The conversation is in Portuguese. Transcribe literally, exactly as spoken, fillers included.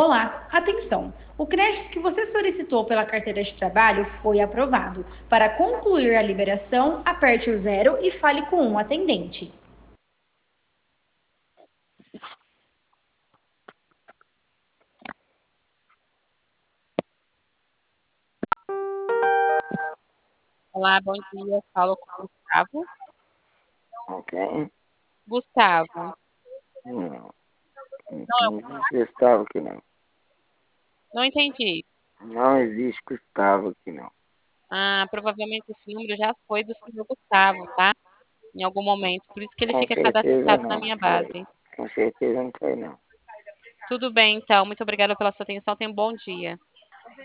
Olá, atenção! O crédito que você solicitou pela carteira de trabalho foi aprovado. Para concluir a liberação, aperte o zero e fale com um atendente. Olá, bom dia. Falo com o Gustavo. Ok. Gustavo. Não. Não, eu Não existe Gustavo aqui não. não entendi. Não existe Gustavo aqui não. Ah, provavelmente esse número já foi do senhor Gustavo, tá? Em algum momento. Por isso que ele Com fica certeza cadastrado na não minha foi. base. Com certeza não foi não. Tudo bem, então. Muito obrigada pela sua atenção. Tenha um bom dia.